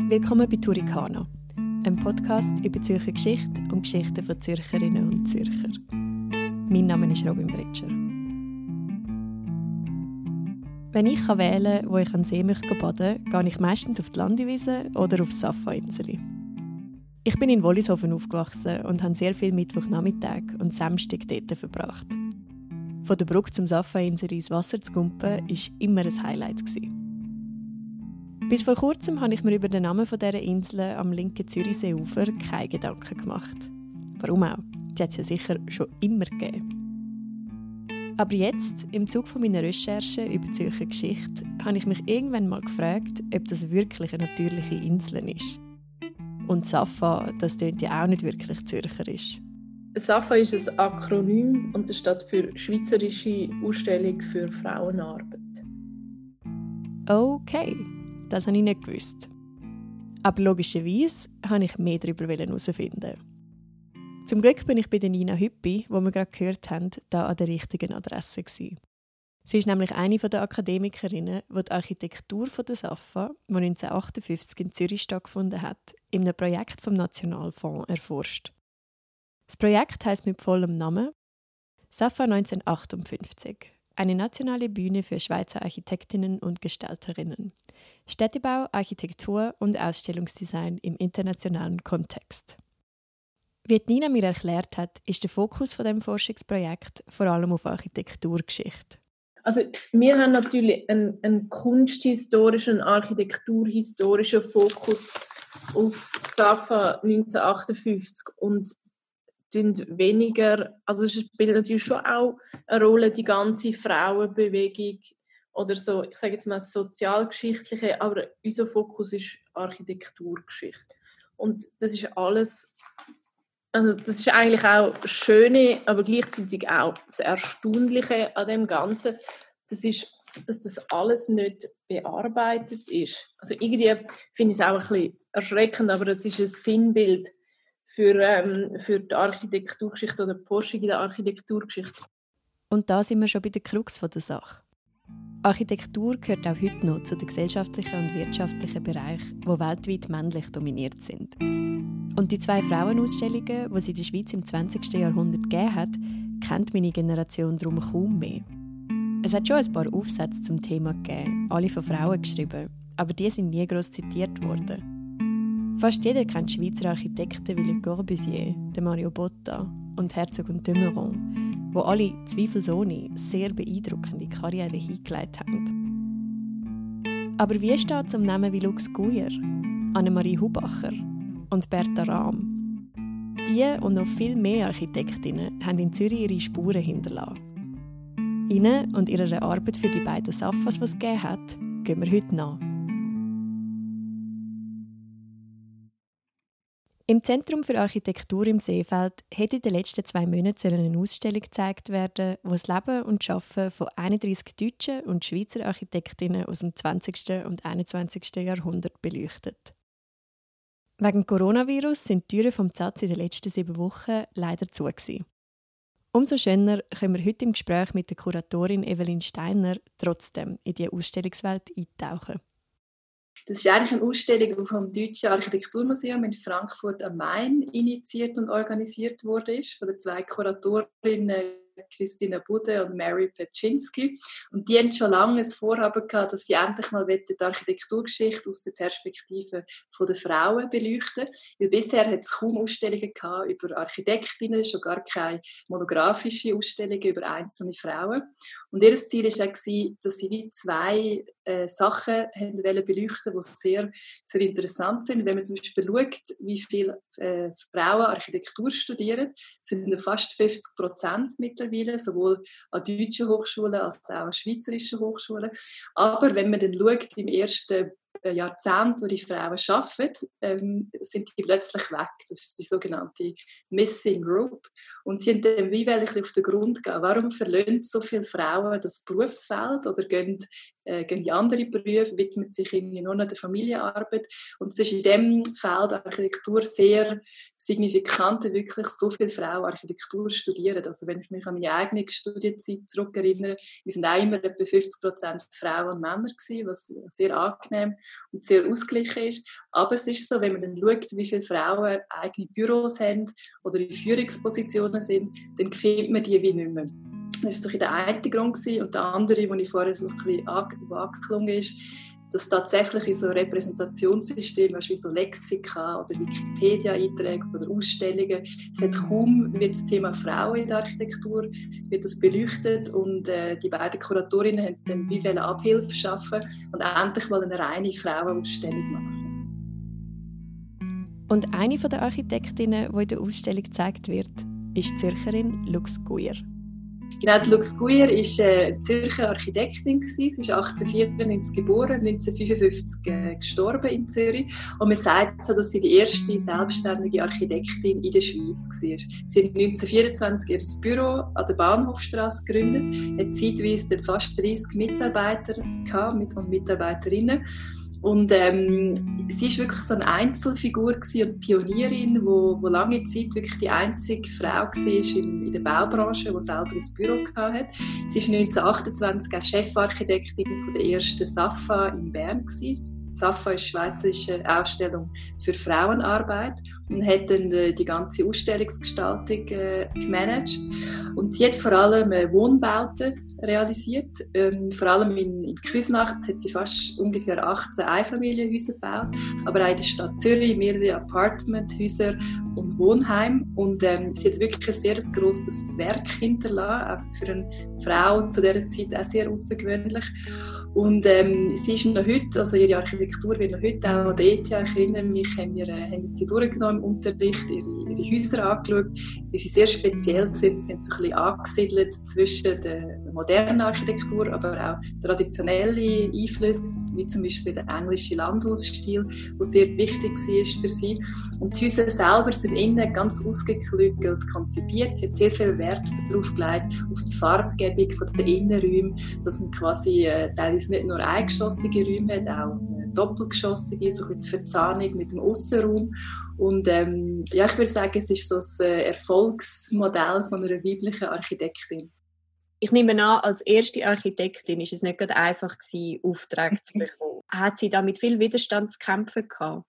Willkommen bei Turikana, einem Podcast über Zürcher Geschichte und Geschichten von Zürcherinnen und Zürcher. Mein Name ist Robin Bretscher. Wenn ich wählen kann, wo ich an den See baden möchte, gehe ich meistens auf die Landiwiese oder aufs Safa-Inseli. Ich bin in Wollishofen aufgewachsen und habe sehr viel Mittwochnachmittag und Samstag dort verbracht. Von der Brücke zum Safa-Inseli ins Wasser zu gumpen war immer ein Highlight. Bis vor kurzem habe ich mir über den Namen dieser Insel am linken Zürichseeufer keine Gedanken gemacht. Warum auch? Die hat es ja sicher schon immer gegeben. Aber jetzt, im Zuge von meiner Recherche über die Zürcher Geschichte, habe ich mich irgendwann mal gefragt, ob das wirklich eine natürliche Insel ist. Und Safa, das tönt ja auch nicht wirklich zürcherisch. Safa ist ein Akronym und das steht für Schweizerische Ausstellung für Frauenarbeit. Okay, das habe ich nicht gewusst. Aber logischerweise wollte ich mehr darüber herausfinden. Zum Glück bin ich bei der Nina Hüppi, die wir gerade gehört haben, da an der richtigen Adresse gewesen. Sie ist nämlich eine der Akademikerinnen, die die Architektur der Safa, die 1958 in Zürich stattgefunden hat, in einem Projekt vom Nationalfonds erforscht. Das Projekt heisst mit vollem Namen Safa 1958. Eine nationale Bühne für Schweizer Architektinnen und Gestalterinnen. Städtebau, Architektur und Ausstellungsdesign im internationalen Kontext. Wie Nina mir erklärt hat, ist der Fokus von dem Forschungsprojekt vor allem auf Architekturgeschichte. Also wir haben natürlich einen kunsthistorischen, architekturhistorischen Fokus auf Safa 1958 und weniger, also es spielt natürlich schon auch eine Rolle, die ganze Frauenbewegung oder so, ich sage jetzt mal sozialgeschichtliche, aber unser Fokus ist Architekturgeschichte. Und das ist alles, also das ist eigentlich auch das Schöne, aber gleichzeitig auch das Erstaunliche an dem Ganzen, das ist, dass das alles nicht bearbeitet ist. Also irgendwie finde ich es auch ein bisschen erschreckend, aber es ist ein Sinnbild für die Architekturgeschichte oder die Forschung in der Architekturgeschichte. Und da sind wir schon bei der Krux der Sache. Architektur gehört auch heute noch zu den gesellschaftlichen und wirtschaftlichen Bereichen, die weltweit männlich dominiert sind. Und die 2 Frauenausstellungen, die es in der Schweiz im 20. Jahrhundert gegeben hat, kennt meine Generation darum kaum mehr. Es hat schon ein paar Aufsätze zum Thema gegeben, alle von Frauen geschrieben, aber die sind nie gross zitiert worden. Fast jeder kennt Schweizer Architekten wie Le Corbusier, Mario Botta und Herzog und de Meuron, wo alle zweifelsohne sehr beeindruckende Karriere hingelegt haben. Aber wie steht es um Namen wie Lux Guyer, Annemarie Hubacher und Berta Rahm? Die und noch viel mehr Architektinnen haben in Zürich ihre Spuren hinterlassen. Ihnen und ihrer Arbeit für die beiden Safas, die es gegeben hat, gehen wir heute nach. Im Zentrum für Architektur im Seefeld hätte in den letzten 2 Monaten eine Ausstellung gezeigt werden, die das Leben und Arbeiten von 31 deutschen und Schweizer Architektinnen aus dem 20. und 21. Jahrhundert beleuchtet. Wegen dem Coronavirus sind die Türen vom ZAZ in den letzten 7 Wochen leider zu gewesen. Umso schöner können wir heute im Gespräch mit der Kuratorin Evelyn Steiner trotzdem in die Ausstellungswelt eintauchen. Das ist eigentlich eine Ausstellung, die vom Deutschen Architekturmuseum in Frankfurt am Main initiiert und organisiert wurde, von den 2 Kuratorinnen Christina Budde und Mary Pepczynski. Und die haben schon lange ein Vorhaben gehabt, dass sie endlich mal die Architekturgeschichte aus der Perspektive der Frauen beleuchten. Weil bisher hat es kaum Ausstellungen gehabt über Architektinnen, schon gar keine monografische Ausstellungen über einzelne Frauen. Und ihr Ziel war auch, dass sie wie 2 Sachen beleuchten wollten, die sehr, sehr interessant sind. Wenn man zum Beispiel schaut, wie viele Frauen Architektur studieren, sind fast 50% mittlerweile, sowohl an deutschen Hochschulen als auch an schweizerischen Hochschulen. Aber wenn man dann schaut, im ersten Jahrzehnt, wo die Frauen arbeiten, sind die plötzlich weg. Das ist die sogenannte Missing Group. Und sie haben dann wie auf den Grund gehen. Warum verlassen so viele Frauen das Berufsfeld oder gehen in andere Berufe, widmen sich nur noch der Familienarbeit. Und es ist in diesem Feld Architektur sehr signifikant, wirklich so viele Frauen Architektur studieren. Also wenn ich mich an meine eigene Studienzeit zurückerinnere, wir sind auch immer etwa 50% Frauen und Männer gewesen, was sehr angenehm und sehr ausgeglichen ist. Aber es ist so, wenn man dann schaut, wie viele Frauen eigene Büros haben oder in Führungspositionen sind, dann findet man die wie nicht mehr. Das war der eine Grund. Und der andere, den ich vorher so ein bisschen angeklungen ist, dass tatsächlich in so Repräsentationssystemen wie so Lexika oder Wikipedia-Einträge oder Ausstellungen, es hat kaum wird das Thema Frauen in der Architektur wird das beleuchtet und die beiden Kuratorinnen haben dann wie Abhilfe schaffen und endlich mal eine reine Frauenausstellung machen. Und eine der Architektinnen, die in der Ausstellung gezeigt wird, ist die Zürcherin Lux Guyer. Genau, die Lux Guyer war eine Zürcher Architektin. Sie ist 1894 geboren, 1955 gestorben in Zürich. Und man sagt so, dass sie die erste selbstständige Architektin in der Schweiz war. Sie hat 1924 ihr Büro an der Bahnhofstrasse gegründet, hat zeitweise dann fast 30 Mitarbeiter und Mitarbeiterinnen. Und sie war wirklich so eine Einzelfigur und Pionierin, die lange Zeit wirklich die einzige Frau war in der Baubranche, die selber ein Büro hatte. Sie war 1928 auch Chefarchitektin der ersten SAFA in Bern. SAFA ist die schweizerische Ausstellung für Frauenarbeit und hat dann die ganze Ausstellungsgestaltung gemanagt. Und sie hat vor allem Wohnbauten realisiert. Vor allem in Küsnacht hat sie fast ungefähr 18 Einfamilienhäuser gebaut, aber auch in der Stadt Zürich mehrere Apartmenthäuser und Wohnheime. Und sie hat wirklich ein sehr grosses Werk hinterlassen, auch für eine Frau zu dieser Zeit auch sehr außergewöhnlich. Und sie ist noch heute, also ihre Architektur wird noch heute auch an der ETH, ich erinnere mich, haben wir sie durchgenommen im Unterricht, ihre Häuser angeschaut, wie sie sehr speziell sind. Sie sind so ein bisschen angesiedelt zwischen der modernen Architektur, aber auch traditionelle Einflüsse, wie zum Beispiel der englische Landhausstil, der sehr wichtig war für sie. Und die Häuser selber sind innen ganz ausgeklügelt konzipiert. Sie hat sehr viel Wert darauf gelegt, auf die Farbgebung der Innenräume, dass man quasi teilweise nicht nur eingeschossige Räume hat, auch doppelgeschossige, so eine Verzahnung mit dem Aussenraum. Und ja, ich würde sagen, es ist so ein Erfolgsmodell von einer weiblichen Architektin. Ich nehme an, als erste Architektin war es nicht gerade einfach, Aufträge zu bekommen. Hat sie da mit viel Widerstand zu kämpfen gehabt?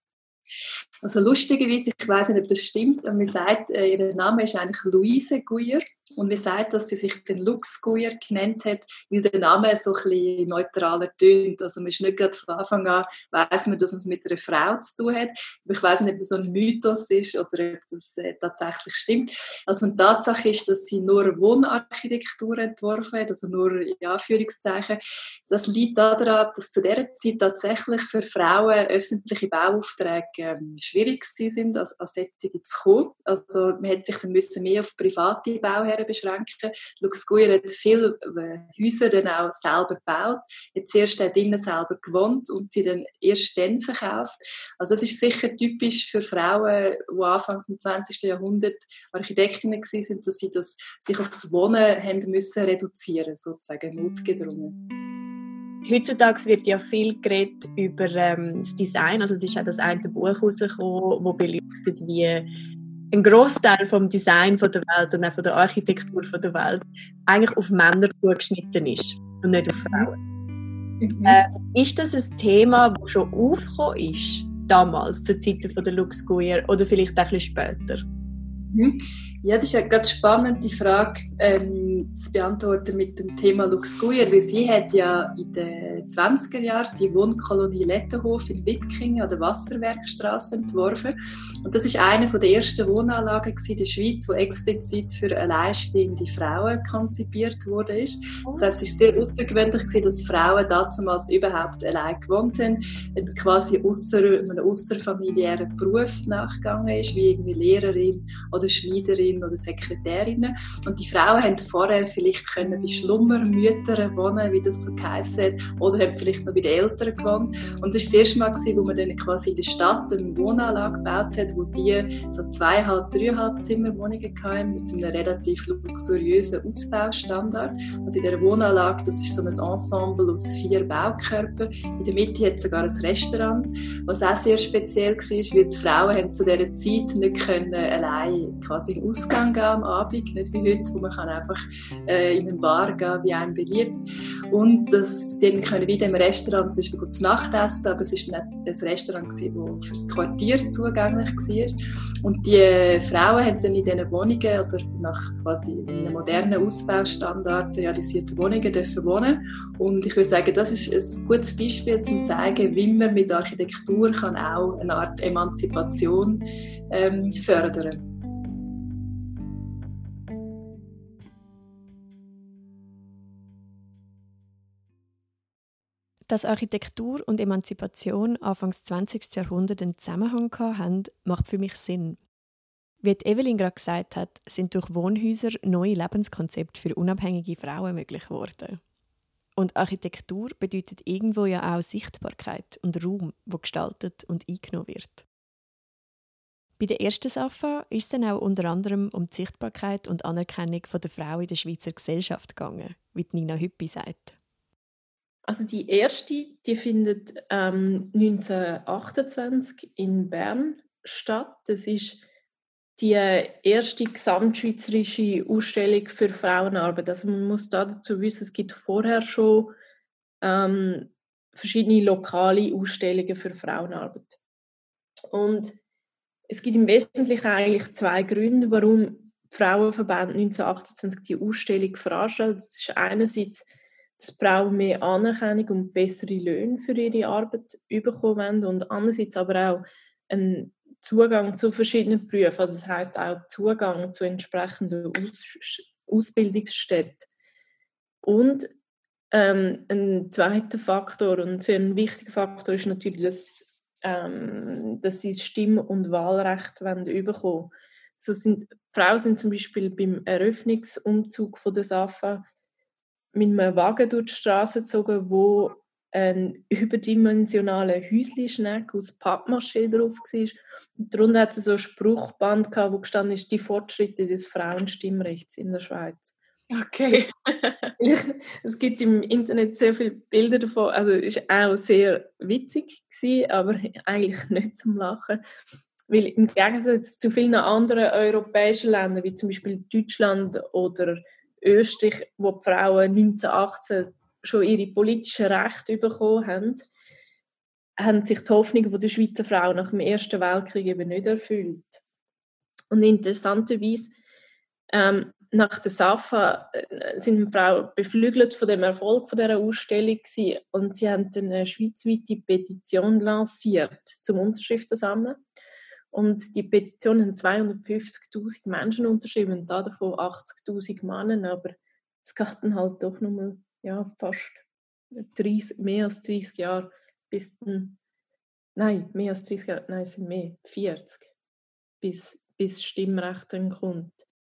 Also lustigerweise, ich weiss nicht, ob das stimmt, aber man sagt, ihr Name ist eigentlich Louise Guyer. Und man sagt, dass sie sich den Lux Guyer genannt hat, weil der Name so ein bisschen neutraler tönt. Also man ist nicht gerade von Anfang an, weiss man, dass man es mit einer Frau zu tun hat. Aber ich weiss nicht, ob das so ein Mythos ist oder ob das tatsächlich stimmt. Also die Tatsache ist, dass sie nur Wohnarchitektur entworfen hat, also nur in Anführungszeichen. Das liegt daran, dass zu dieser Zeit tatsächlich für Frauen öffentliche Bauaufträge schwierig sind, als solche zu kommen. Also man hat sich dann mehr auf private Bauherren beschränken. Lux Guyer hat viele Häuser dann auch selber gebaut, hat zuerst drinnen selber gewohnt und sie dann erst dann verkauft. Also das ist sicher typisch für Frauen, die Anfang des 20. Jahrhunderts Architektinnen waren, dass sie das sich aufs Wohnen haben müssen reduzieren, sozusagen notgedrungen. Heutzutage wird ja viel geredet über das Design. Also es ist auch das eine Buch herausgekommen, das beleuchtet, wie ein Grossteil vom Design der Welt und auch von der Architektur der Welt eigentlich auf Männer zugeschnitten ist und nicht auf Frauen. Ist das ein Thema, das schon aufgekommen ist, damals, zur Zeit von der Lux Guyer, oder vielleicht auch ein bisschen später? Ja, das ist ja gerade eine spannende Frage zu beantworten mit dem Thema Lux Guyer, weil sie hat ja in den 20er Jahren die Wohnkolonie Lettenhof in Wipkingen an der Wasserwerkstraße entworfen. Und das ist eine der ersten Wohnanlagen in der Schweiz, die explizit für alleinstehende Frauen konzipiert wurde. Das heisst, es war sehr außergewöhnlich, dass Frauen damals überhaupt allein gewohnt haben, quasi einem außerfamiliären Beruf nachgegangen ist, wie irgendwie Lehrerin oder Schneiderin oder Sekretärinnen. Und die Frauen haben vorher vielleicht bei Schlummermüttern wohnen, wie das so geheissen hat, oder haben vielleicht noch bei den Eltern gewohnt. Und das war das erste Mal, wo man dann quasi in der Stadt eine Wohnanlage gebaut hat, wo die so 2,5, 3,5 Zimmerwohnungen hatten, mit einem relativ luxuriösen Ausbaustandard. Also in dieser Wohnanlage, das ist so ein Ensemble aus 4 Baukörpern. In der Mitte hat es sogar ein Restaurant, was auch sehr speziell war, weil die Frauen haben zu dieser Zeit nicht allein quasi in den Ausgang gehen am Abend, nicht wie heute, wo man kann einfach in eine Bar gehen, wie einem beliebt. Und dann können wir in dem Restaurant zum Beispiel zu Nacht essen, aber es war nicht ein Restaurant, das für das Quartier zugänglich war. Und die Frauen haben dann in diesen Wohnungen, also nach quasi einem modernen Ausbaustandard realisierten Wohnungen, dürfen wohnen. Und ich würde sagen, das ist ein gutes Beispiel, um zu zeigen, wie man mit Architektur kann auch eine Art Emanzipation fördern kann. Dass Architektur und Emanzipation Anfangs 20. Jahrhundert einen Zusammenhang hatten, macht für mich Sinn. Wie Evelyn gerade gesagt hat, sind durch Wohnhäuser neue Lebenskonzepte für unabhängige Frauen möglich geworden. Und Architektur bedeutet irgendwo ja auch Sichtbarkeit und Raum, wo gestaltet und eingenommen wird. Bei der ersten Safa ist es dann auch unter anderem um die Sichtbarkeit und Anerkennung der Frau in der Schweizer Gesellschaft gegangen, wie Nina Hüppi sagt. Also die erste, die findet 1928 in Bern statt. Das ist die erste gesamtschweizerische Ausstellung für Frauenarbeit. Also man muss dazu wissen, es gibt vorher schon verschiedene lokale Ausstellungen für Frauenarbeit. Und es gibt im Wesentlichen eigentlich zwei Gründe, warum die Frauenverbände 1928 die Ausstellung veranstaltet. Das ist einerseits, dass Frauen mehr Anerkennung und bessere Löhne für ihre Arbeit bekommen und andererseits aber auch einen Zugang zu verschiedenen Berufen, also das heisst auch Zugang zu entsprechenden Ausbildungsstätten. Und ein zweiter Faktor und sehr ein wichtiger Faktor ist natürlich, dass sie das Stimm- und Wahlrecht bekommen wollen. Frauen sind zum Beispiel beim Eröffnungsumzug von der Safa mit einem Wagen durch die Straße gezogen, wo ein überdimensionaler Häusli-Schneck aus Pappmaché drauf war. Und darunter hat es so ein Spruchband gehabt, wo gestanden ist, die Fortschritte des Frauenstimmrechts in der Schweiz. Okay. Es gibt im Internet sehr viele Bilder davon, also es war auch sehr witzig gewesen, aber eigentlich nicht zum Lachen. Weil im Gegensatz zu vielen anderen europäischen Ländern, wie zum Beispiel Deutschland oder Österreich, wo die Frauen 1918 schon ihre politischen Rechte bekommen haben sich die Hoffnungen der Schweizer Frauen nach dem Ersten Weltkrieg eben nicht erfüllt. Und interessanterweise, nach der Safa sind die Frauen beflügelt von dem Erfolg von dieser Ausstellung gewesen, und sie haben eine schweizweite Petition lanciert, zum Unterschriften sammeln. Und die Petition haben 250'000 Menschen unterschrieben, und davon 80'000 Männer, aber es geht dann halt doch nochmal fast mehr als 30 Jahre bis dann, mehr als 30 Jahre, es sind mehr, 40, bis Stimmrecht dann kommt.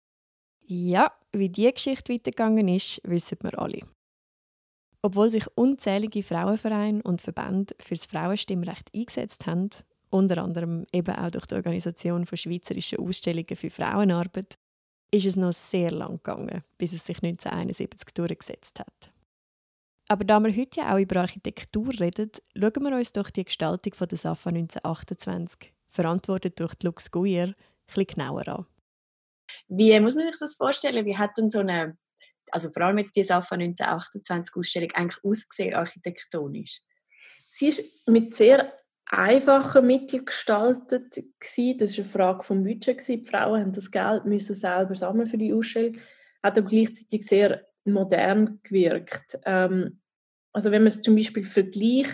Ja, wie diese Geschichte weitergegangen ist, wissen wir alle. Obwohl sich unzählige Frauenvereine und Verbände für das Frauenstimmrecht eingesetzt haben, unter anderem eben auch durch die Organisation von Schweizerischen Ausstellungen für Frauenarbeit, ist es noch sehr lang gegangen, bis es sich 1971 durchgesetzt hat. Aber da wir heute ja auch über Architektur reden, schauen wir uns doch die Gestaltung von der Safa 1928, verantwortet durch Lux Guyer, ein bisschen genauer an. Wie muss man sich das vorstellen? Wie hat denn so eine, also vor allem jetzt die Safa 1928 Ausstellung eigentlich ausgesehen, architektonisch? Sie ist mit sehr einfachen Mitteln gestaltet gewesen. Das war eine Frage vom Budget. Die Frauen haben das Geld müssen selber sammeln für die Ausstellung. Hat aber gleichzeitig sehr modern gewirkt. Also wenn man es zum Beispiel vergleicht,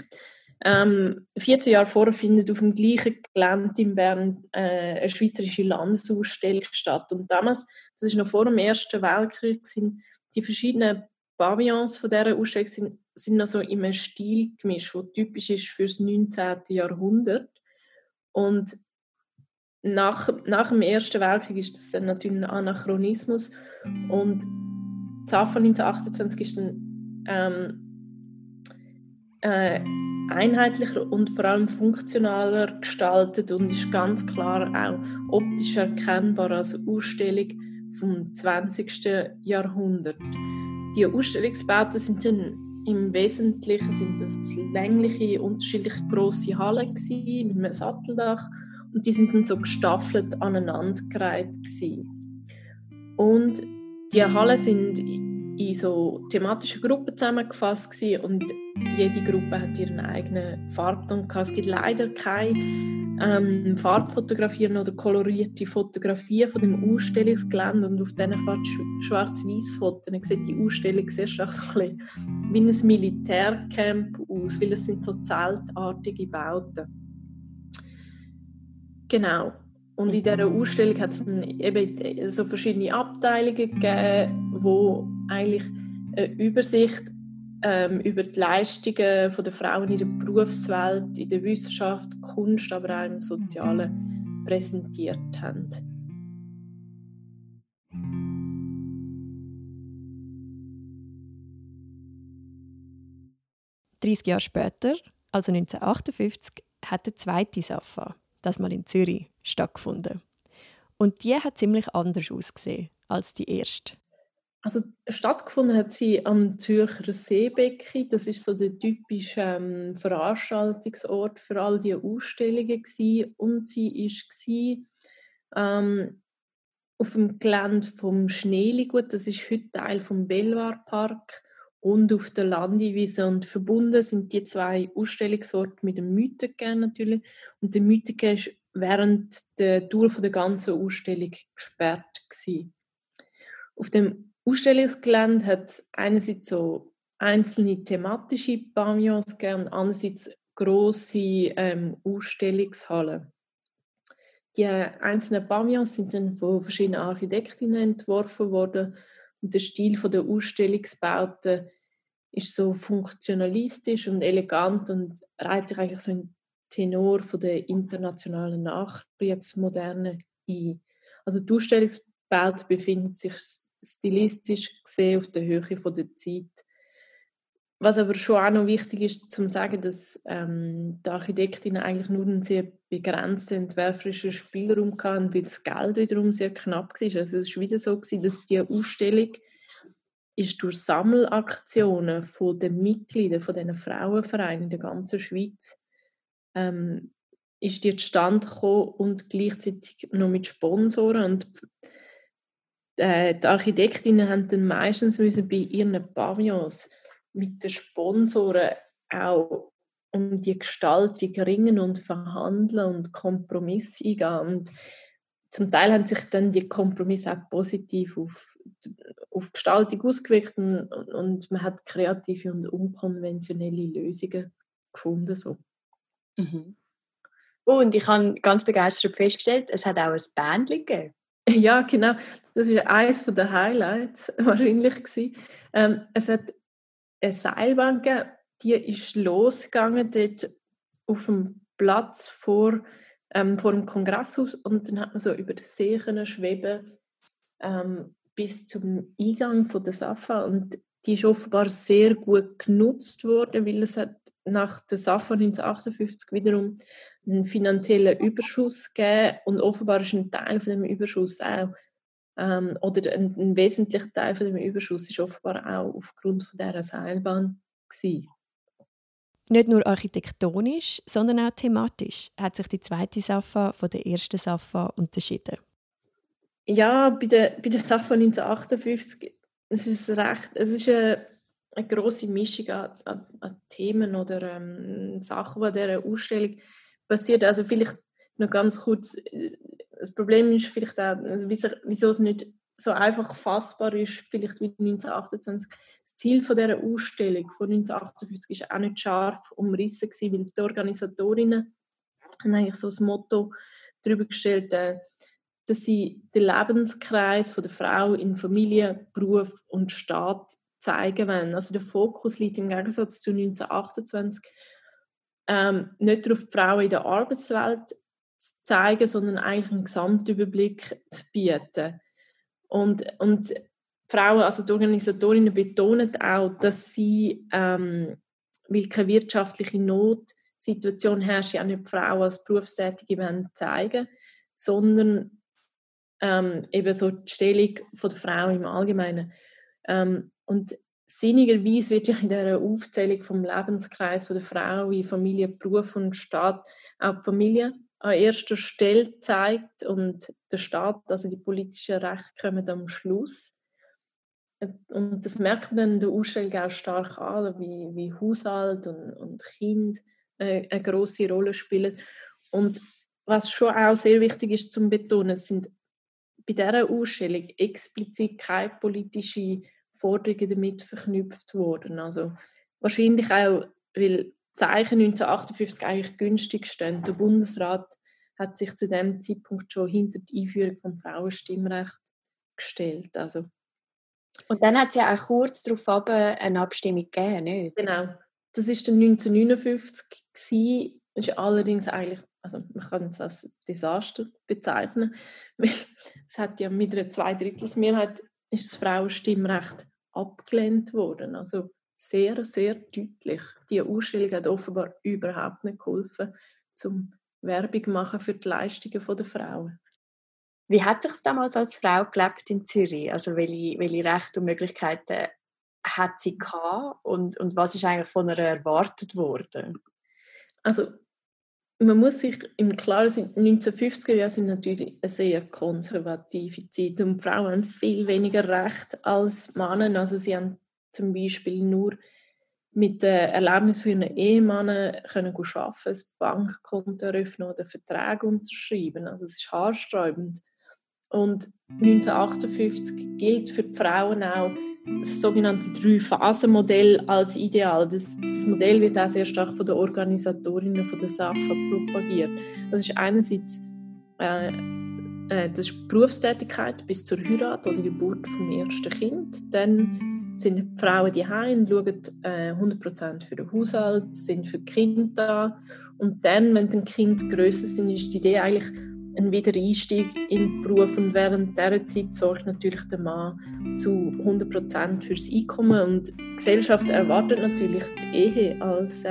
14 Jahre vorher findet auf dem gleichen Gelände in Bern eine schweizerische Landesausstellung statt. Und damals, das ist noch vor dem Ersten Weltkrieg, sind die verschiedenen Pavillons von dieser Ausstellung sind noch so in einem Stil gemischt, der typisch ist für das 19. Jahrhundert. Und nach dem Ersten Weltkrieg ist das dann natürlich ein Anachronismus. Und die Safa 1928 ist dann einheitlicher und vor allem funktionaler gestaltet und ist ganz klar auch optisch erkennbar als Ausstellung vom 20. Jahrhundert. Die Ausstellungsbauten sind dann im Wesentlichen sind das längliche, unterschiedlich grosse Hallen gewesen, mit einem Satteldach, und die sind dann so gestaffelt aneinandergereiht gewesen. Und die Hallen sind in so thematischen Gruppen zusammengefasst gewesen, und jede Gruppe hat ihren eigenen Farbton gehabt. Es gibt leider keine Farbfotografien oder kolorierte Fotografien von dem Ausstellungsgelände, und auf diesen Schwarz-Weiß-Fotos sieht die Ausstellung sehr stark so ein bisschen wie ein Militärcamp aus, weil es sind so zeltartige Bauten. Genau. Und in dieser Ausstellung hat es dann eben so verschiedene Abteilungen gegeben, wo eigentlich eine Übersicht über die Leistungen der Frauen in der Berufswelt, in der Wissenschaft, Kunst, aber auch im Sozialen präsentiert haben. «30 Jahre später, also 1958, hat der zweite Safa, das mal in Zürich, stattgefunden. Und die hat ziemlich anders ausgesehen als die erste. Also stattgefunden hat sie am Zürcher Seebecken. Das ist so der typische Veranstaltungsort für all diese Ausstellungen gewesen. Und sie war auf dem Gelände vom Schneeligut. Das ist heute Teil vom Belvoir-Park. Und auf der Landiwiese, und verbunden sind die zwei Ausstellungsorte mit dem Mythengen natürlich. Und der Mythengen war während der Tour der ganzen Ausstellung gesperrt gewesen. Auf dem Ausstellungsgelände hat es einerseits so einzelne thematische Pavillons gegeben und andererseits grosse Ausstellungshallen. Die einzelnen Pavillons sind dann von verschiedenen Architektinnen entworfen worden, und der Stil der Ausstellungsbauten ist so funktionalistisch und elegant und reiht sich eigentlich so in den Tenor von der internationalen Nachkriegsmoderne ein. Also die Ausstellungsbauten befinden sich stilistisch gesehen auf der Höhe von der Zeit. Was aber schon auch noch wichtig ist, zu sagen, dass die Architektinnen eigentlich nur einen sehr begrenzten entwerferischen Spielraum hatten, weil das Geld wiederum sehr knapp war. Also es war wieder so, dass die Ausstellung ist durch Sammelaktionen von den Mitgliedern von diesen Frauenvereinen in der ganzen Schweiz ist die zustande gekommen, und gleichzeitig noch mit Sponsoren. Und die Architektinnen haben dann meistens bei ihren Pavillons mit den Sponsoren auch um die Gestaltung ringen und verhandeln und Kompromisse eingehen. Und zum Teil haben sich dann die Kompromisse auch positiv auf Gestaltung ausgewirkt, und man hat kreative und unkonventionelle Lösungen gefunden. So. Mhm. Und ich habe ganz begeistert festgestellt, es hat auch ein Bändchen gegeben. Ja, genau. Das war eines der Highlights wahrscheinlich gewesen. Es hat eine Seilbahn gegeben, die ist losgegangen dort auf dem Platz vor dem Kongresshaus, und dann hat man so über den See schweben bis zum Eingang von der Safa, und die ist offenbar sehr gut genutzt worden, weil es hat nach der Safa 1958 wiederum einen finanziellen Überschuss gegeben, und offenbar ist ein Teil von dem Überschuss auch oder ein wesentlicher Teil von dem Überschuss ist offenbar auch aufgrund von dieser Seilbahn gewesen. Nicht nur architektonisch, sondern auch thematisch hat sich die zweite Safa von der ersten Safa unterschieden. Ja, bei der Safa 1958 es ist eine grosse Mischung an Themen oder Sachen, die an dieser Ausstellung passiert. Also vielleicht noch ganz kurz, das Problem ist vielleicht auch, also wieso es nicht so einfach fassbar ist, vielleicht wie 1928. Das Ziel von dieser Ausstellung von 1958 war auch nicht scharf umrissen gewesen, weil die Organisatorinnen haben eigentlich so das Motto darüber gestellt, dass sie den Lebenskreis von der Frau in Familie, Beruf und Staat zeigen wollen. Also der Fokus liegt im Gegensatz zu 1928 nicht darauf, die Frauen in der Arbeitswelt zu zeigen, sondern eigentlich einen Gesamtüberblick zu bieten. Und die Frauen, also die Organisatorinnen, betonen auch, dass sie, weil keine wirtschaftliche Notsituation herrscht, auch nicht die Frauen als Berufstätige zeigen, sondern eben so die Stellung von der Frau im Allgemeinen. Und sinnigerweise wird ja in dieser Aufzählung vom Lebenskreis von der Frau in Familie, Beruf und Staat auch die Familie an erster Stelle gezeigt, und der Staat, also die politischen Rechte, kommen am Schluss. Und das merkt man dann in der Ausstellung auch stark an, wie Haushalt und Kind eine grosse Rolle spielen. Und was schon auch sehr wichtig ist zu betonen, es sind bei dieser Ausstellung explizit keine politischen Forderungen damit verknüpft worden. Also wahrscheinlich auch, weil die Zeichen 1958 eigentlich günstig stehen. Der Bundesrat hat sich zu diesem Zeitpunkt schon hinter die Einführung des Frauenstimmrechts gestellt. Also, und dann hat es ja auch kurz darauf eine Abstimmung gegeben, nicht? genau. Das war dann 1959 gewesen. Das ist allerdings eigentlich, also man kann es als Desaster bezeichnen, weil es hat ja mit einer Zweidrittelsmehrheit ist das Frauenstimmrecht abgelehnt worden. Also sehr, sehr deutlich. Die Ausstellung hat offenbar überhaupt nicht geholfen, zum Werbung machen für die Leistungen der Frauen. Wie hat es sich damals als Frau gelebt in Zürich? Also welche Rechte und Möglichkeiten hat sie gehabt und was ist eigentlich von ihr erwartet worden? Also man muss sich im Klaren sein, 1950er Jahre sind natürlich eine sehr konservative Zeit und Frauen haben viel weniger Recht als Männer. Also sie haben zum Beispiel nur mit der Erlaubnis für ihren Ehemann können arbeiten, ein Bankkonto eröffnen oder Verträge unterschreiben. Also es ist haarsträubend. Und 1958 gilt für die Frauen auch das sogenannte Drei-Phasen-Modell als Ideal. Das Modell wird auch sehr stark von den Organisatorinnen von der SAFA propagiert. Das ist einerseits das ist Berufstätigkeit bis zur Heirat oder Geburt vom ersten Kind. Dann sind die Frauen daheim und schauen 100% für den Haushalt, sind für die Kinder da. Und dann, wenn die Kinder grösser sind, ist die Idee eigentlich ein Wiedereinstieg in den Beruf. Und während dieser Zeit sorgt natürlich der Mann zu 100% fürs Einkommen. Und die Gesellschaft erwartet natürlich die Ehe als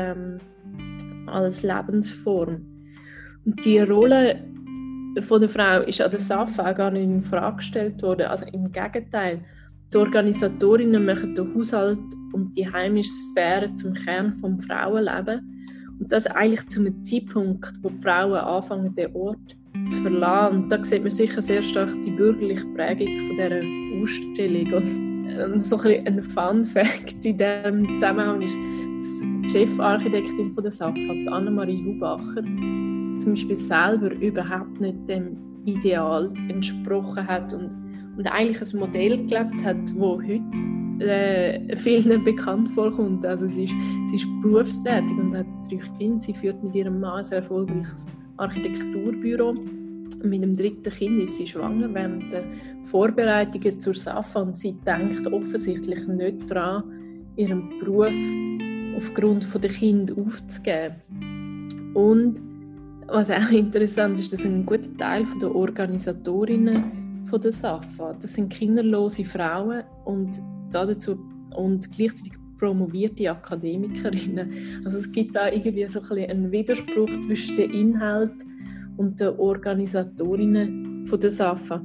Lebensform. Und die Rolle von der Frau ist an der SAFA auch gar nicht in Frage gestellt worden. Also im Gegenteil. Die Organisatorinnen machen den Haushalt und die heimische Sphäre zum Kern des Frauenlebens. Und das eigentlich zu einem Zeitpunkt, wo die Frauen anfangen, den Ort zu verlassen. Und da sieht man sicher sehr stark die bürgerliche Prägung von dieser Ausstellung. Und so ein Fun-Fact in diesem Zusammenhang ist, dass die Chefarchitektin von der SAFA, Annemarie Hubacher, zum Beispiel selber überhaupt nicht dem Ideal entsprochen hat und eigentlich ein Modell gelebt hat, das heute vielen bekannt vorkommt. Also sie ist berufstätig und hat 3 Kinder. Sie führt mit ihrem Mann ein erfolgreiches Architekturbüro. Mit dem 3. Kind ist sie schwanger während der Vorbereitungen zur SAFA und sie denkt offensichtlich nicht daran, ihren Beruf aufgrund der Kinder aufzugeben. Und was auch interessant ist, dass ein guter Teil der Organisatorinnen von der SAFA, das sind kinderlose Frauen und gleichzeitig promovierte Akademikerinnen. Also es gibt da irgendwie so ein bisschen einen Widerspruch zwischen dem Inhalt und den Organisatorinnen von der SAFA.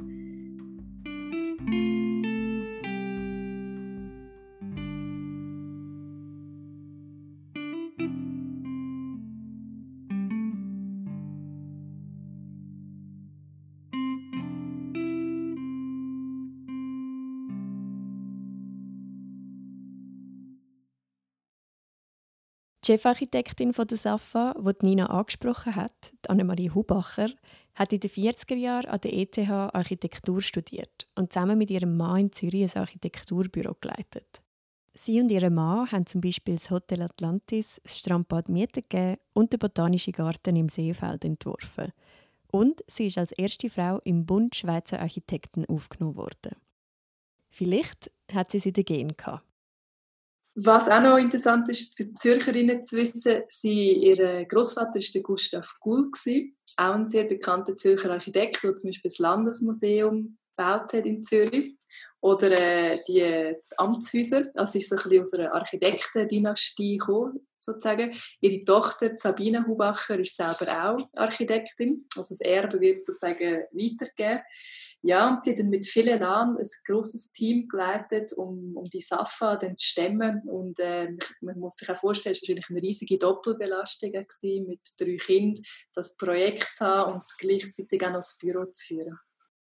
Die Chefarchitektin von der SAFA, die Nina angesprochen hat, Annemarie Hubacher, hat in den 40er Jahren an der ETH Architektur studiert und zusammen mit ihrem Mann in Zürich ein Architekturbüro geleitet. Sie und ihr Mann haben zum Beispiel das Hotel Atlantis, das Strandbad Miete gegeben und den Botanischen Garten im Seefeld entworfen. Und sie ist als erste Frau im Bund Schweizer Architekten aufgenommen worden. Vielleicht hat sie in den Genen gehabt. Was auch noch interessant ist für die Zürcherinnen zu wissen, ihr Großvater war der Gustav Gull, auch ein sehr bekannter Zürcher Architekt, der zum Beispiel das Landesmuseum gebaut hat in Zürich. Oder die Amtshäuser, also ist so ein bisschen aus einer Architektendynastie gekommen, sozusagen. Ihre Tochter Sabine Hubacher ist selber auch Architektin, also das Erbe wird sozusagen weitergegeben. Ja, und sie hat dann mit vielen Jahren ein grosses Team geleitet, um die SAFA dann zu stemmen. Und man muss sich auch vorstellen, es war wahrscheinlich eine riesige Doppelbelastung gewesen, mit 3 Kindern, das Projekt zu haben und gleichzeitig auch noch das Büro zu führen.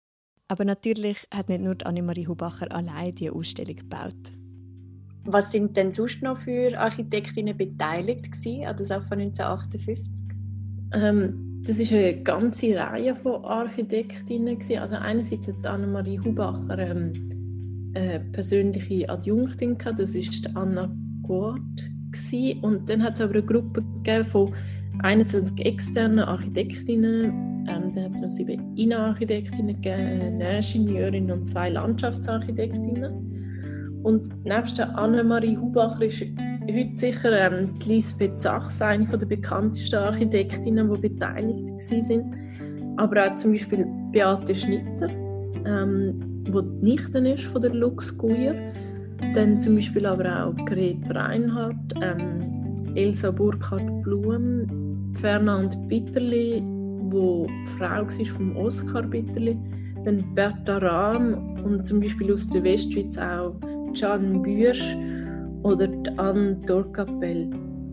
Aber natürlich hat nicht nur Annemarie Hubacher allein diese Ausstellung gebaut. Was sind denn sonst noch für Architektinnen beteiligt an der Safa 1958? Das war eine ganze Reihe von Architektinnen. Also einerseits hat Annemarie Hubacher eine persönliche Adjunktin gehabt, das war Anna Gort. Und dann hat es aber eine Gruppe gegeben von 21 externen Architektinnen. Dann hat es noch 7 Innenarchitektinnen gegeben, eine Ingenieurin und 2 Landschaftsarchitektinnen. Und nebst der Annemarie Hubacher ist heute sicher die Lisbeth Sachs, eine der bekanntesten Architektinnen, die beteiligt waren. Aber auch zum Beispiel Beate Schnitter, die die Nichte ist von der Lux Guyer. Dann zum Beispiel aber auch Grete Reinhardt, Elsa Burkhardt-Blum, Fernand Bitterli, wo die Frau war vom Oskar Bitterli, dann Berta Rahm und zum Beispiel aus der Westschweiz auch Can Bürsch oder Anne Dorcapel.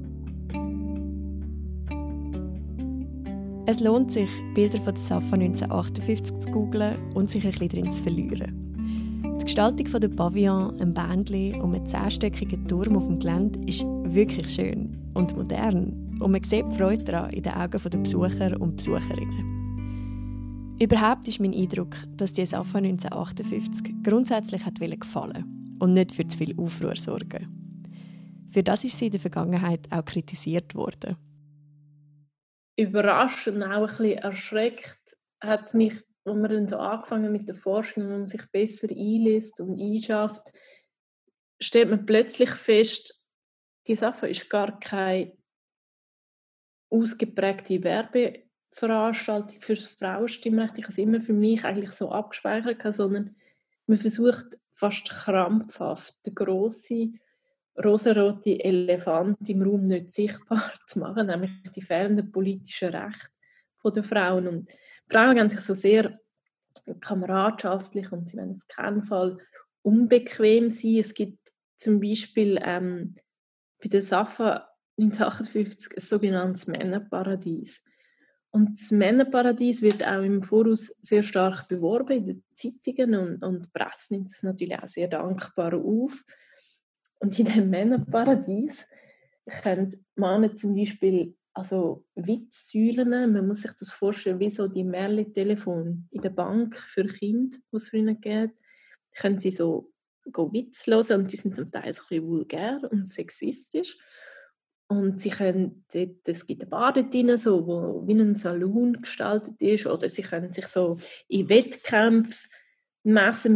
Es lohnt sich, Bilder von der Safa 1958 zu googlen und sich ein bisschen darin zu verlieren. Die Gestaltung der Pavillon, ein Bändchen und einem 10-stöckigen Turm auf dem Gelände ist wirklich schön und modern. Und man sieht die Freude daran in den Augen der Besucher und Besucherinnen. Überhaupt ist mein Eindruck, dass die Safa 1958 grundsätzlich gefallen und nicht für zu viel Aufruhr sorgen. Für das ist sie in der Vergangenheit auch kritisiert worden. Überrascht und auch ein bisschen erschreckt hat mich, als wir dann so angefangen mit der Forschung und man sich besser einliest und einschafft, stellt man plötzlich fest, die Safa ist gar keine ausgeprägte Werbeveranstaltung für das Frauenstimmrecht. Ich habe es immer für mich eigentlich so abgespeichert, sondern man versucht fast krampfhaft den grossen rosarote Elefant im Raum nicht sichtbar zu machen, nämlich die fehlenden politischen Rechte der Frauen. Und die Frauen haben sich so sehr kameradschaftlich und sie wollen auf keinen Fall unbequem sein. Es gibt zum Beispiel bei der Safa 1958 ein sogenanntes Männerparadies. Und das Männerparadies wird auch im Voraus sehr stark beworben in den Zeitungen und die Presse nimmt das natürlich auch sehr dankbar auf. Und in diesem Männerparadies können Männer zum Beispiel Witzsäulen, man muss sich das vorstellen, wie so die Märli-Telefone in der Bank für Kinder, die es früher gibt, können sie so Witze hören und die sind zum Teil so ein bisschen vulgär und sexistisch. Und sie können dort, es gibt eine Bar dort rein, so, wo wie ein Saloon gestaltet ist, oder sie können sich so in Wettkämpfen messen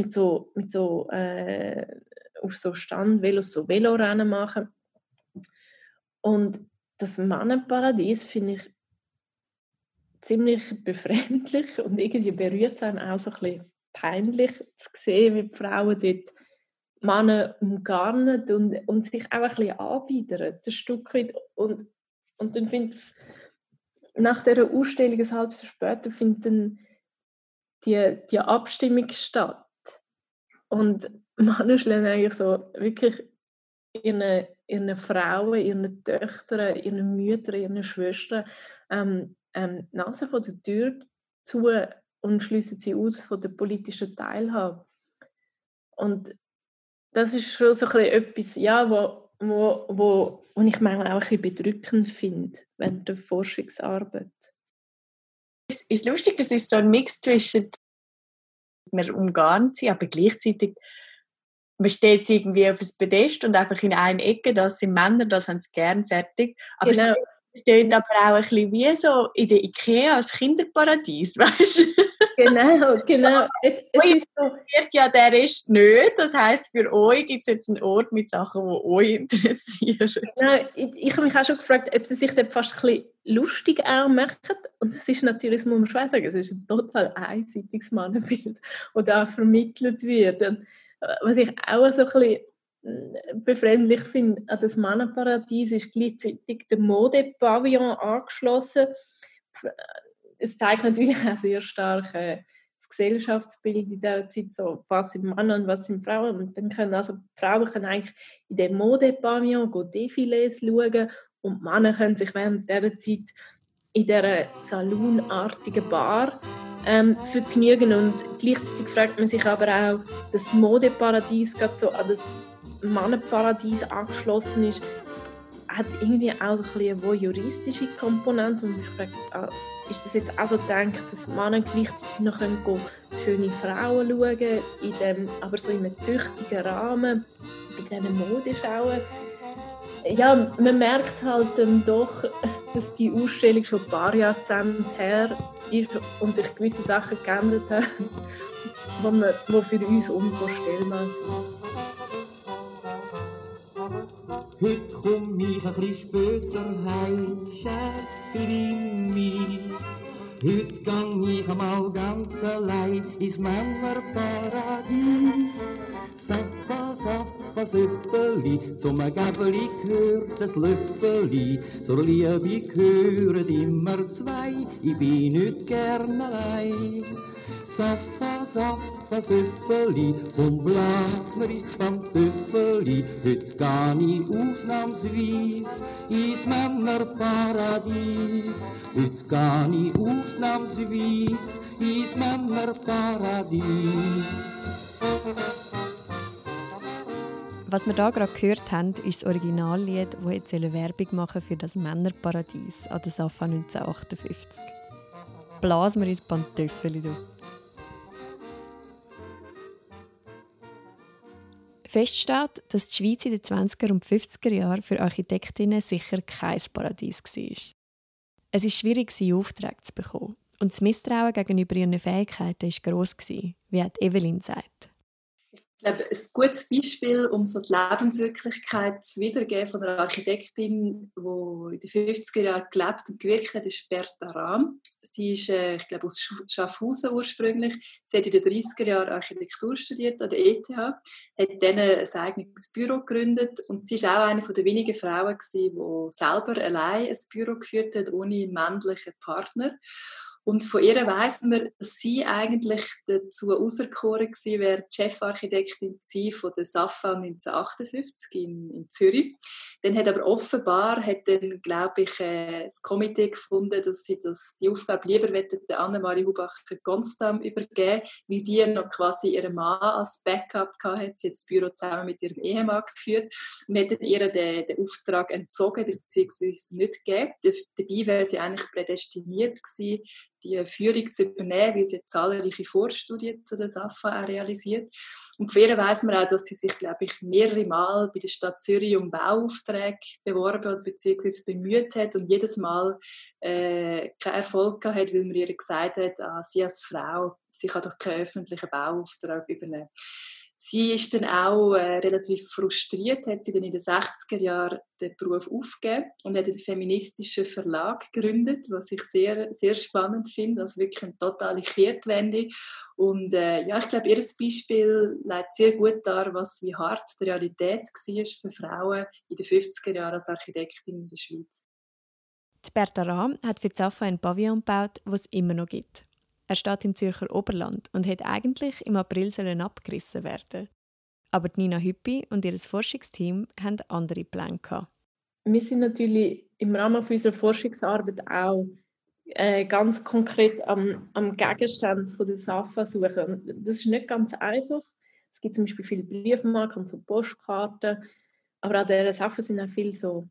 auf so Standvelos so Velorennen machen. Und das Männerparadies finde ich ziemlich befremdlich und irgendwie berührt es einem auch so ein bisschen peinlich zu sehen, wie die Frauen dort Männer umgarnen und sich auch ein bisschen anbiedern, ein Stück weit. Und dann findet es nach dieser Ausstellung, ein halbes Jahr später, findet dann die Abstimmung statt. Und Männer schlagen eigentlich so wirklich ihren Frauen, ihren Töchtern, ihren Müttern, ihren Schwestern die Nase von der Tür zu und schliessen sie aus von der politischen Teilhabe. Und das ist schon so etwas, ja, wo ich manchmal auch ein bisschen bedrückend finde während der Forschungsarbeit. Es ist lustig, es ist so ein Mix zwischen man umgarnt sie, aber gleichzeitig man steht sie irgendwie auf ein Podest und einfach in einer Ecke, das sind Männer, das haben sie gern fertig. Aber genau. Es klingt aber auch ein bisschen wie so in der Ikea als Kinderparadies, weißt du? Genau. Euch interessiert ja der Rest nicht. Das heisst, für euch gibt es jetzt einen Ort mit Sachen, die euch interessieren. Genau. Ich habe mich auch schon gefragt, ob sie sich dort fast ein bisschen lustig auch machen. Und das ist natürlich, das muss man schon sagen, es ist ein total einseitiges Mannenbild, das da vermittelt wird. Und was ich auch so ein bisschen befremdlich finde an das Männerparadies ist gleichzeitig der Modepavillon angeschlossen. Es zeigt natürlich auch sehr stark das Gesellschaftsbild in dieser Zeit, so, was sind Männer und was sind Frauen. Und dann können die Frauen können eigentlich in dem Modepavillon Defilés schauen und die Männer können sich während dieser Zeit in dieser salonartigen Bar vergnügen. Und gleichzeitig fragt man sich aber auch, dass das Modeparadies gerade so an das Mannenparadies angeschlossen ist, hat irgendwie auch so ein bisschen eine voyeuristische Komponente, und man sich fragt, ist das jetzt auch so gedacht, dass Männer gleichzeitig noch schöne Frauen schauen können, aber so in einem züchtigen Rahmen, bei diesen Modeschauen. Ja, man merkt halt dann doch, dass die Ausstellung schon ein paar Jahrzehnte her ist und sich gewisse Sachen geändert haben, die für uns unvorstellbar sind. Heute komm ich ein bisschen später heim, Schätzchen mies. Heute gang ich einmal ganz allein ins Männerparadies. Saffa, Saffa, Süppeli, zum Gäbeli gehört das Lüppeli. Zur Liebe gehören immer zwei, ich bin nicht gern allein. Saffa, Saffa, Süppeli, komm blas mir ins Pantöffeli. Heute geh ich ausnahmsweise ins Männerparadies. Heute geh ich ausnahmsweise ins Männerparadies. Was wir hier gerade gehört haben, ist das Originallied, das jetzt Werbung machen für das Männerparadies an der Saffa 1958. Blas mir ins Pantöffeli, du. Fest steht, dass die Schweiz in den 20er und 50er Jahren für Architektinnen sicher kein Paradies war. Es war schwierig, Aufträge zu bekommen. Und das Misstrauen gegenüber ihren Fähigkeiten war gross, wie hat Evelyn gesagt. Ich glaube, ein gutes Beispiel, um so die Lebenswirklichkeit zu wiedergeben von einer Architektin, die in den 50er Jahren gelebt und gewirkt hat, ist Berta Rahm. Sie ist, ich glaube, aus Schaffhausen ursprünglich. Sie hat in den 30er Jahren Architektur studiert an der ETH, hat dann ein eigenes Büro gegründet und sie war auch eine der wenigen Frauen, die selber allein ein Büro geführt hat, ohne einen männlichen Partner. Und von ihr weiss man, dass sie eigentlich dazu auserkoren gewesen wäre, die Chefarchitektin von der Saffa 1958 in Zürich. Dann hat aber offenbar, glaube ich, das Komitee gefunden, dass sie die Aufgabe lieber der Annemarie Hubacher-Gonstam übergeben, weil die noch quasi ihren Mann als Backup hatte. Sie hat das Büro zusammen mit ihrem Ehemann geführt. Wir hätten ihr den Auftrag entzogen bzw. nicht gegeben. Dabei wäre sie eigentlich prädestiniert gewesen, die Führung zu übernehmen, weil sie zahlreiche Vorstudien zu der Saffa realisiert. Und von ihr weiss man auch, dass sie sich, glaube ich, mehrere Mal bei der Stadt Zürich um Bauaufträge beworben bzw. bemüht hat und jedes Mal keinen Erfolg gehabt hat, weil man ihr gesagt hat, sie als Frau, sie kann doch keinen öffentlichen Bauauftrag übernehmen. Sie ist dann auch relativ frustriert, hat sie dann in den 60er Jahren den Beruf aufgegeben und hat einen feministischen Verlag gegründet, was ich sehr, sehr spannend finde, also wirklich eine totale Kehrtwende. Und ich glaube, ihr Beispiel legt sehr gut dar, wie hart die Realität war für Frauen in den 50er Jahren als Architektin in der Schweiz. Die Berta Rahm hat für die Saffa einen Pavillon gebaut, den es immer noch gibt. Er steht im Zürcher Oberland und hätte eigentlich im April abgerissen werden. Aber Nina Hüppi und ihr Forschungsteam hatten andere Pläne gehabt. Wir sind natürlich im Rahmen unserer Forschungsarbeit auch ganz konkret am Gegenstand von der Saffa suchen. Und das ist nicht ganz einfach. Es gibt zum Beispiel viele Briefmarken und so Postkarten, aber an dieser Saffa sind auch viele so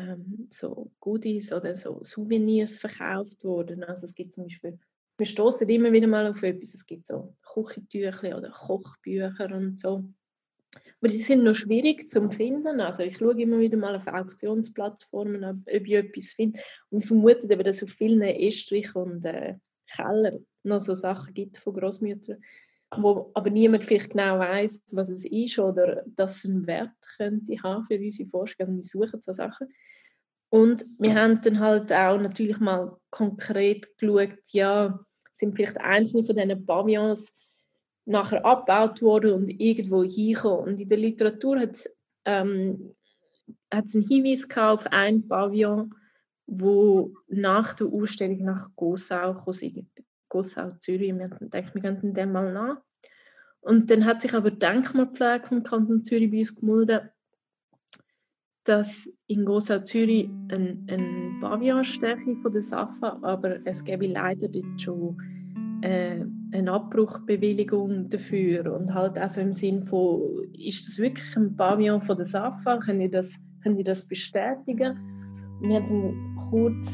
Goodies oder so Souvenirs verkauft worden. Also es gibt zum Beispiel, wir stoßen immer wieder mal auf etwas. Es gibt so Küchentücher oder Kochbücher und so. Aber sie sind noch schwierig zu finden. Also ich schaue immer wieder mal auf Auktionsplattformen, ob ich etwas finde. Und ich vermute, dass es auf vielen Estrichen und Kellern noch so Sachen gibt von Grossmüttern, wo aber niemand vielleicht genau weiss, was es ist oder dass es einen Wert könnte haben für unsere Forschung. Also wir suchen so Sachen. Und wir haben dann halt auch natürlich mal konkret geschaut, sind vielleicht einzelne von diesen Pavillons nachher abgebaut worden und irgendwo hingekommen. Und in der Literatur hat es einen Hinweis auf ein Pavillon, wo nach der Ausstellung nach Gossau kam. Gossau, Zürich. Wir haben gedacht, wir könnten dem mal nach. Und dann hat sich aber die Denkmalpflege vom Kanton Zürich bei uns gemeldet, dass in Gossau, Zürich ein Pavillon stehe von der Saffa, aber es gäbe leider dort schon eine Abbruchbewilligung dafür und halt auch so im Sinn von, ist das wirklich ein Pavillon von der Safa? Können die das bestätigen? Wir haben dann kurz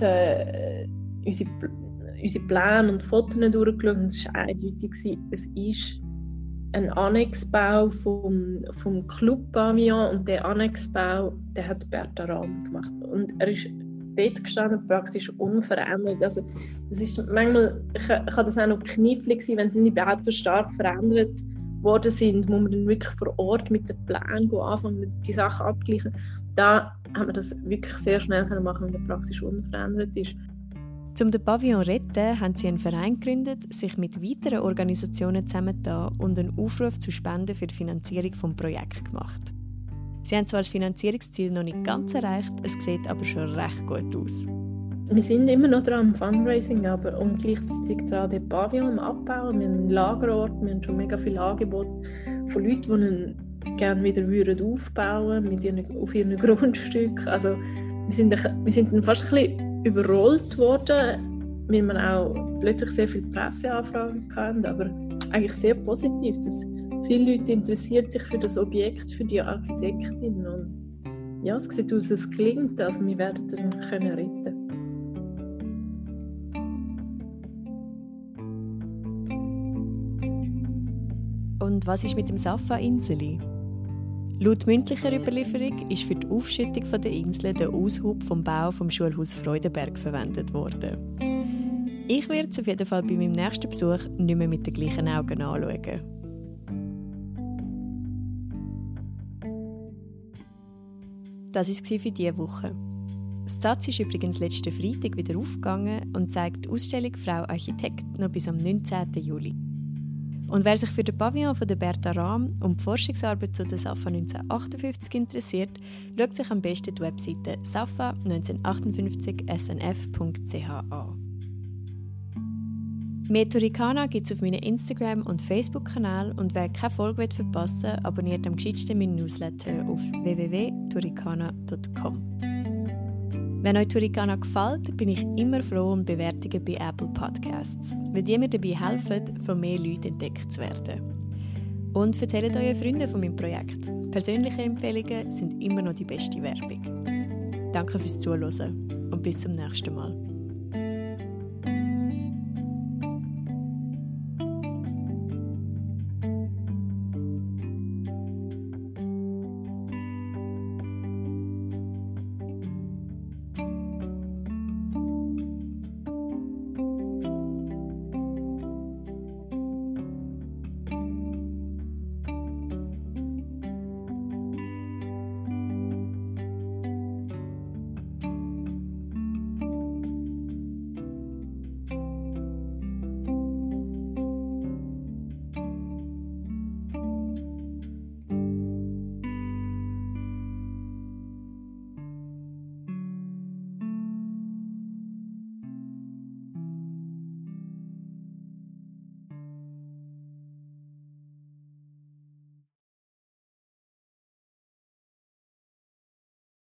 unsere Pläne und Fotos durchgeschaut und es war eindeutig, es ist ein Annexbau vom Club-Pavillon und der Annexbau, der hat Berta Rahm gemacht. Und er ist dort gestanden, praktisch unverändert. Also, das ist manchmal, kann das auch noch knifflig sein, wenn die Bauten stark verändert worden sind, muss man dann wirklich vor Ort mit den Plänen anfangen, die Sachen abgleichen. Da haben wir das wirklich sehr schnell machen, wenn der praktisch unverändert ist. Um den Pavillon zu retten, haben sie einen Verein gegründet, sich mit weiteren Organisationen zusammengetan und einen Aufruf zu Spenden für die Finanzierung des Projekts gemacht. Sie haben zwar das Finanzierungsziel noch nicht ganz erreicht, es sieht aber schon recht gut aus. Wir sind immer noch dran am Fundraising, und gleichzeitig dran den Pavillon am Abbauen. Wir haben einen Lagerort, wir haben schon mega viele Angebote von Leuten, die ihn gerne wieder aufbauen würden auf ihren Grundstück. Also, wir sind dann fast ein bisschen überrollt worden, weil wir auch plötzlich sehr viele Presseanfragen hatten, aber eigentlich sehr positiv, dass viele Leute interessiert sich für das Objekt, für die Architektin und ja, es sieht aus, es gelingt, also wir werden dann können retten. Und was ist mit dem Safa-Inseli? Laut mündlicher Überlieferung ist für die Aufschüttung der Insel der Aushub vom Bau vom Schulhaus Freudenberg verwendet worden. Ich werde es auf jeden Fall bei meinem nächsten Besuch nicht mehr mit den gleichen Augen anschauen. Das war es für diese Woche. Das Zatz ist übrigens letzten Freitag wieder aufgegangen und zeigt die Ausstellung «Frau Architekt» noch bis am 19. Juli. Und wer sich für den Pavillon von der Berta Rahm und die Forschungsarbeit zu der Safa 1958 interessiert, schaut sich am besten die Webseite safa1958snf.ch an. Mehr Turkana gibt es auf meinem Instagram- und Facebook-Kanal und wer keine Folge verpassen will, abonniert am gescheitsten meinen Newsletter auf www.turkana.com. Wenn euch Turkana gefällt, bin ich immer froh um Bewertungen bei Apple Podcasts, weil die mir dabei helfen, von mehr Leuten entdeckt zu werden. Und erzählt euren Freunden von meinem Projekt. Persönliche Empfehlungen sind immer noch die beste Werbung. Danke fürs Zuhören und bis zum nächsten Mal.